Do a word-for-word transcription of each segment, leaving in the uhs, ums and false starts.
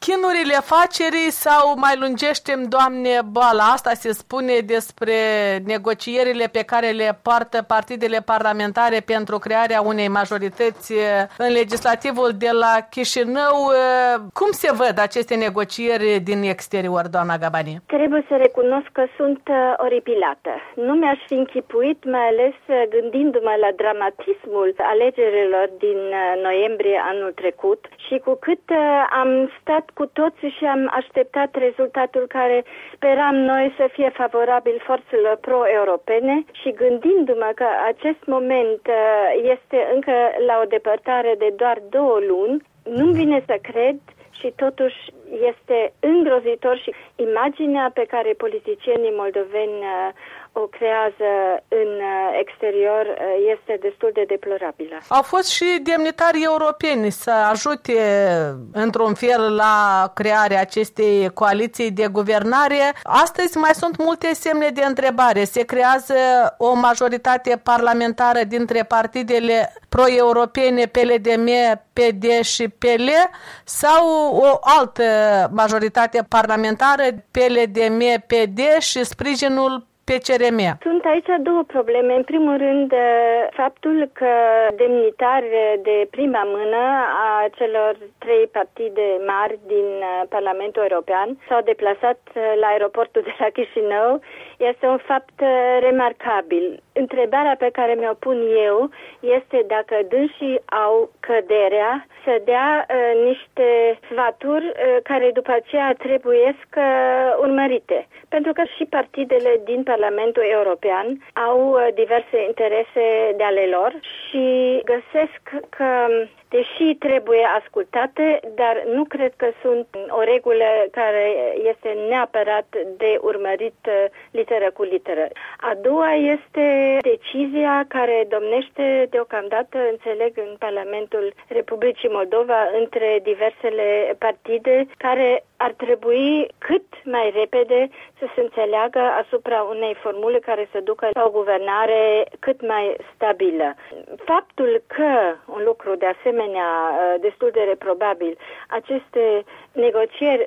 chinurile afacerii sau mai lungește-mi, Doamne, boala? Asta se spune despre negocierile pe care le poartă partidele parlamentare pentru crearea unei majorități în legislativul de la Chișinău. Cum se văd aceste negocieri din exterior, doamna Gabani? Trebuie să recunosc că sunt oripilată. Nu mi-aș fi închipuit, mai ales gândindu-mă la dramatismul alegerilor din noiembrie anul trecut și cu cât am stat cu toții și am așteptat rezultatul care speram noi să fie favorabil forțelor pro-europene și gândindu-mă că acest moment este încă la o depărtare de doar două luni, nu-mi vine să cred și totuși este îngrozitor și imaginea pe care politicienii moldoveni o creează în exterior este destul de deplorabilă. Au fost și demnitari europeni să ajute într-un fel la crearea acestei coaliții de guvernare. Astăzi mai sunt multe semne de întrebare. Se creează o majoritate parlamentară dintre partidele pro-europene P L D M, P D și P L sau o altă majoritate parlamentară P L D M, P D și sprijinul P C R M. Sunt aici două probleme. În primul rând, faptul că demnitari de prima mână a celor trei partide mari din Parlamentul European s-au deplasat la aeroportul de la Chișinău este un fapt remarcabil. Întrebarea pe care mi-o pun eu este dacă dânsii au căderea să dea uh, niște sfaturi uh, care după aceea trebuiesc uh, urmărite. Pentru că și partidele din Parlamentul European au uh, diverse interese de ale lor și găsesc că deși trebuie ascultate, dar nu cred că sunt o regulă care este neapărat de urmărit literă cu literă. A doua este decizia care domnește deocamdată, înțeleg, în Parlamentul Republicii Moldova între diversele partide care ar trebui cât mai repede să se înțeleagă asupra unei formule care să ducă la o guvernare cât mai stabilă. Faptul că un lucru de asemenea destul de reprobabil, aceste negocieri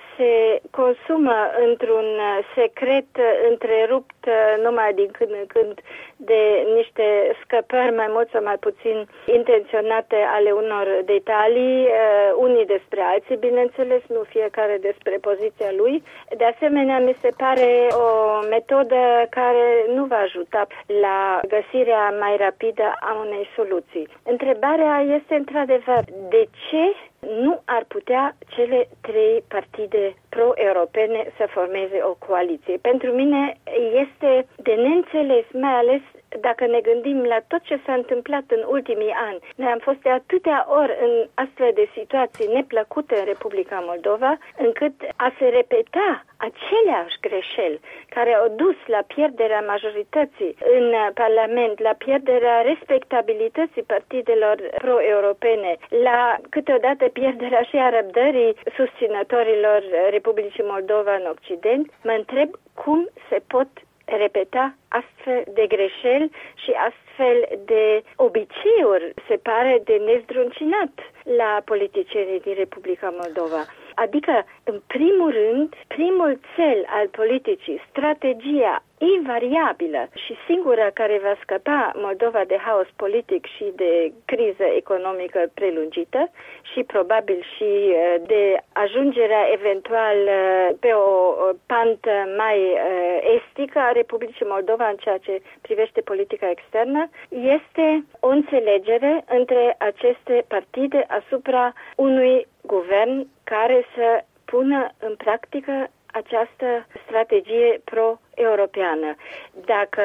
se consumă într-un secret întrerupt numai din când în când de niște scăpări mai mult sau mai puțin intenționate ale unor detalii, unii despre alții, bineînțeles, nu fiecare despre poziția lui. De asemenea, mi se pare o metodă care nu va ajuta la găsirea mai rapidă a unei soluții. Întrebarea este într-adevăr de ce nu ar putea cele trei partide pro-europene să formeze o coaliție. Pentru mine este de neînțeles, mai ales dacă ne gândim la tot ce s-a întâmplat în ultimii ani. Noi am fost de atâtea ori în astfel de situații neplăcute în Republica Moldova, încât a se repeta aceleași greșeli care au dus la pierderea majorității în Parlament, la pierderea respectabilității partidelor pro-europene, la câteodată pierderea și a răbdării susținătorilor Republicii Moldova în Occident, mă întreb cum se pot repeta astfel de greșeli și astfel de obiceiuri, se pare, de nezdruncinat la politicienii din Republica Moldova. Adică, în primul rând, primul cel al politicii, strategia invariabilă și singura care va scăpa Moldova de haos politic și de criză economică prelungită și probabil și de ajungerea eventual pe o pantă mai estică a Republicii Moldova în ceea ce privește politica externă, este o înțelegere între aceste partide asupra unui guvern care să pună în practică această strategie pro-europeană. Dacă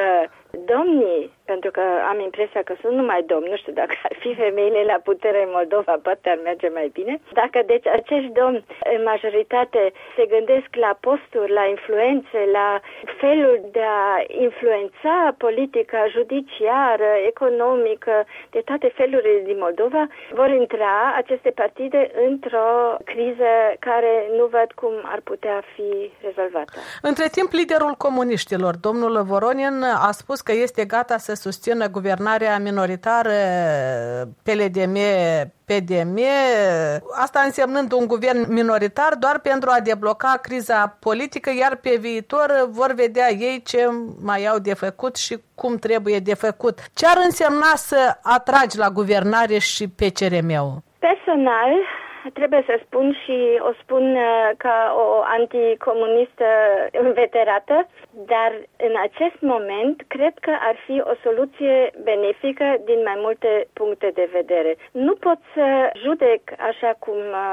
domnii, pentru că am impresia că sunt numai domni, nu știu dacă ar fi femeile la putere în Moldova, poate ar merge mai bine, dacă deci acești domni în majoritate se gândesc la posturi, la influențe, la felul de a influența politica judiciară, economică, de toate felurile din Moldova, vor intra aceste partide într-o criză care nu văd cum ar putea fi rezolvată. Între timp, liderul comuniștilor, domnul Voronin, a spus spus că este gata să susțină guvernarea minoritară P L D M P D M, asta însemnând un guvern minoritar doar pentru a debloca criza politică, iar pe viitor vor vedea ei ce mai au de făcut și cum trebuie de făcut. Ce ar însemna să atragi la guvernare și P C R M-ul? Personal, trebuie să spun și o spun ca o anticomunistă veterată, dar în acest moment cred că ar fi o soluție benefică din mai multe puncte de vedere. Nu pot să judec, așa cum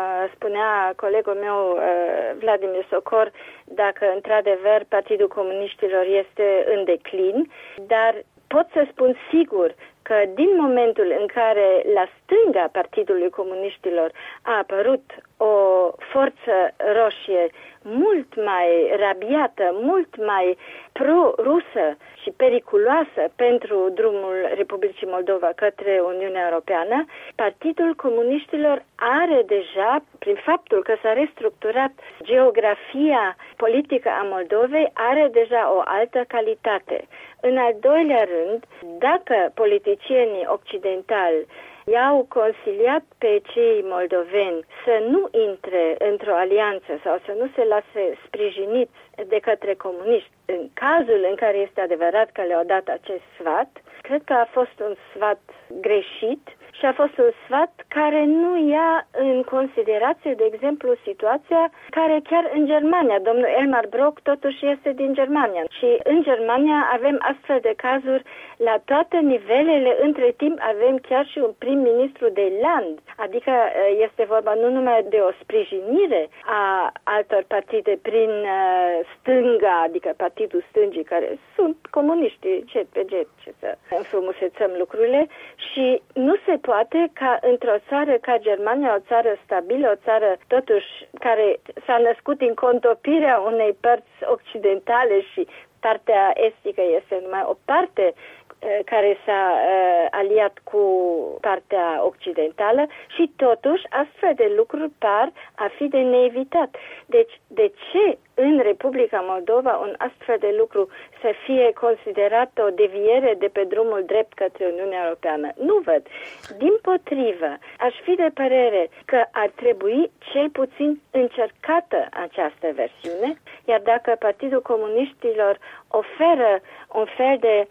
spunea colegul meu Vladimir Socor, dacă într-adevăr Partidul Comuniștilor este în declin, dar pot să spun sigur că din momentul în care la stânga Partidului Comuniștilor a apărut o forță roșie mult mai rabiată, mult mai pro-rusă și periculoasă pentru drumul Republicii Moldova către Uniunea Europeană, Partidul Comuniștilor are deja, prin faptul că s-a restructurat geografia politică a Moldovei, are deja o altă calitate. În al doilea rând, dacă politicienii occidentali i-au consiliat pe cei moldoveni să nu intre într-o alianță sau să nu se lase sprijiniți de către comuniști, în cazul în care este adevărat că le-au dat acest sfat, cred că a fost un sfat greșit și a fost un sfat care nu ia în considerație, de exemplu, situația care chiar în Germania, domnul Elmar Brok totuși este din Germania și în Germania avem astfel de cazuri la toate nivelele, între timp avem chiar și un prim-ministru de land, adică este vorba nu numai de o sprijinire a altor partide prin stânga, adică Partidul Stângii, care sunt comuniști, jet pe jet, ce să înfrumusețăm lucrurile, și nu se poate ca într-o țară ca Germania, o țară stabilă, o țară totuși care s-a născut în contopirea unei părți occidentale și partea estică este numai o parte care s-a uh, aliat cu partea occidentală și totuși astfel de lucruri par a fi de neevitat. Deci de ce în Republica Moldova un astfel de lucru să fie considerat o deviere de pe drumul drept către Uniunea Europeană? Nu văd. Dimpotrivă, aș fi de părere că ar trebui cel puțin încercată această versiune, iar dacă Partidul Comuniștilor oferă un fel de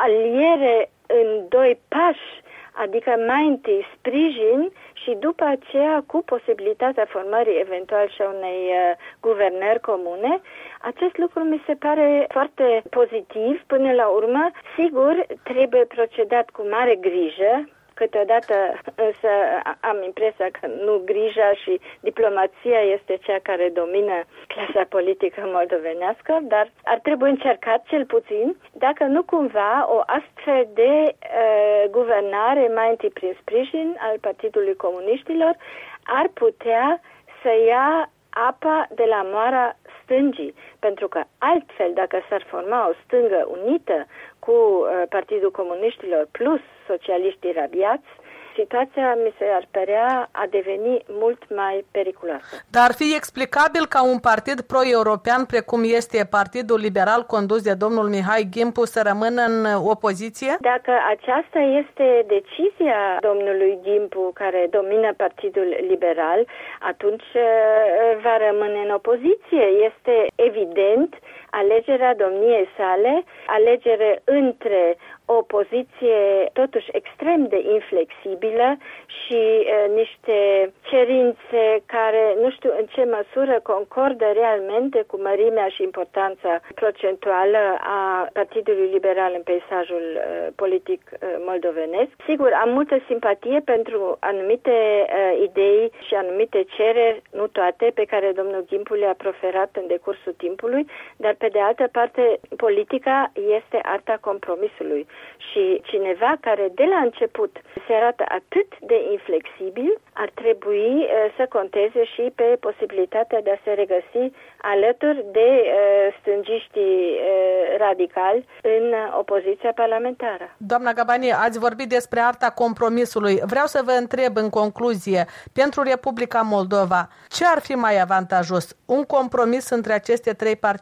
aliere în doi pași, adică mai întâi sprijin și după aceea cu posibilitatea formării eventual și a unei uh, guvernări comune, acest lucru mi se pare foarte pozitiv. Până la urmă, sigur, trebuie procedat cu mare grijă. Câteodată însă am impresia că nu grija și diplomația este cea care domină clasa politică moldovenească, dar ar trebui încercat cel puțin dacă nu cumva o astfel de uh, guvernare, mai întâi prin sprijin al Partidului Comuniștilor, ar putea să ia apa de la moara stângii, pentru că altfel, dacă s-ar forma o stângă unită cu uh, Partidul Comuniștilor plus socialiștii rabiați, situația mi se ar părea a deveni mult mai periculoasă. Dar ar fi explicabil ca un partid pro-european precum este Partidul Liberal condus de domnul Mihai Gimpu să rămână în opoziție? Dacă aceasta este decizia domnului Gimpu care domină Partidul Liberal, atunci va rămâne în opoziție. Este evident alegerea domniei sale, alegere între o poziție totuși extrem de inflexibilă și e, niște cerințe care nu știu în ce măsură concordă realmente cu mărimea și importanța procentuală a Partidului Liberal în peisajul e, politic e, moldovenesc. Sigur, am multă simpatie pentru anumite e, idei și anumite cereri, nu toate, pe care domnul Gimpu le-a proferat în decursul timpului, dar pe de altă parte politica este arta compromisului. Și cineva care de la început se arată atât de inflexibil ar trebui uh, să conteze și pe posibilitatea de a se regăsi alături de uh, stângiștii uh, radicali în uh, opoziția parlamentară. Doamna Gabani, ați vorbit despre arta compromisului. Vreau să vă întreb în concluzie, pentru Republica Moldova, ce ar fi mai avantajos? Un compromis între aceste trei partide pro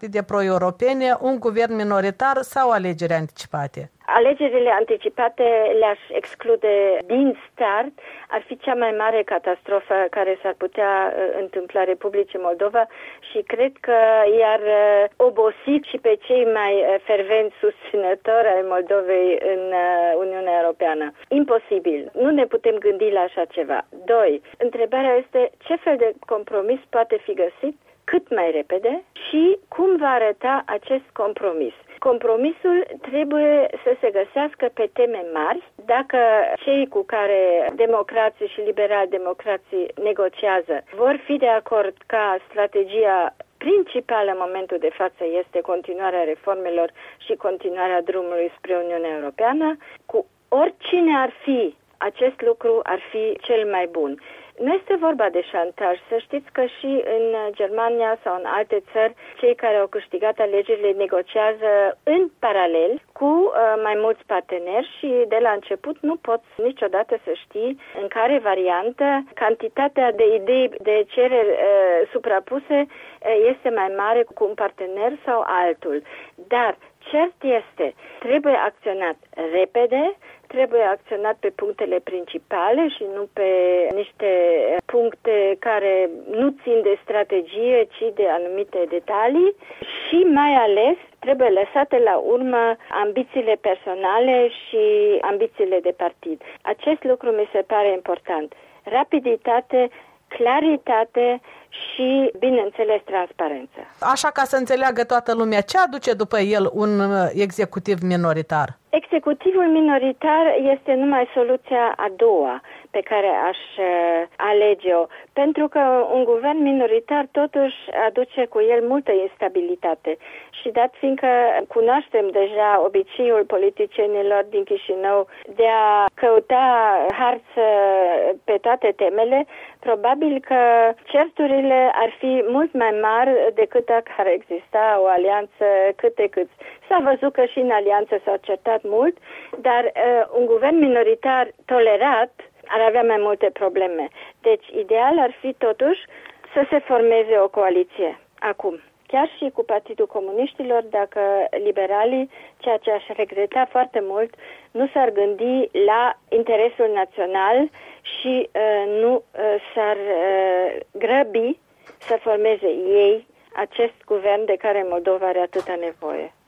pro-europene, un guvern minoritar sau alegeri anticipate? Alegerile anticipate le-aș exclude din start. Ar fi cea mai mare catastrofă care s-ar putea uh, întâmpla Republicii Moldova și cred că i-ar uh, obosi și pe cei mai uh, fervenți susținători ai Moldovei în uh, Uniunea Europeană. Imposibil. Nu ne putem gândi la așa ceva. Doi. Întrebarea este ce fel de compromis poate fi găsit cât mai repede și cum va arăta acest compromis. Compromisul trebuie să se găsească pe teme mari. Dacă cei cu care democrații și liberal-democrații negociază vor fi de acord ca strategia principală în momentul de față este continuarea reformelor și continuarea drumului spre Uniunea Europeană, cu oricine ar fi, acest lucru ar fi cel mai bun. Nu este vorba de șantaj. Să știți că și în Germania sau în alte țări, cei care au câștigat alegerile negociază în paralel cu uh, mai mulți parteneri și de la început nu poți niciodată să știi în care variantă cantitatea de idei, de cereri uh, suprapuse uh, este mai mare cu un partener sau altul. Dar cert este, trebuie acționat repede, trebuie acționat pe punctele principale și nu pe niște puncte care nu țin de strategie, ci de anumite detalii și mai ales trebuie lăsate la urmă ambițiile personale și ambițiile de partid. Acest lucru mi se pare important. Rapiditate, claritate și, bineînțeles, transparență. Așa ca să înțeleagă toată lumea, ce aduce după el un executiv minoritar? Executivul minoritar este numai soluția a doua pe care aș alege-o, pentru că un guvern minoritar totuși aduce cu el multă instabilitate și dat fiindcă cunoaștem deja obiceiul politicienilor din Chișinău de a căuta harță pe toate temele, probabil că certurile ar fi mult mai mari decât dacă ar exista o alianță câte cât. S-a văzut că și în alianță s-au certat mult, dar uh, un guvern minoritar tolerat ar avea mai multe probleme. Deci, ideal ar fi totuși să se formeze o coaliție. Acum, chiar și cu Partidul Comuniștilor, dacă liberalii, ceea ce aș regreta foarte mult, nu s-ar gândi la interesul național și uh, nu uh, s-ar uh, grăbi să formeze ei acest guvern de care Moldova are atâta nevoie.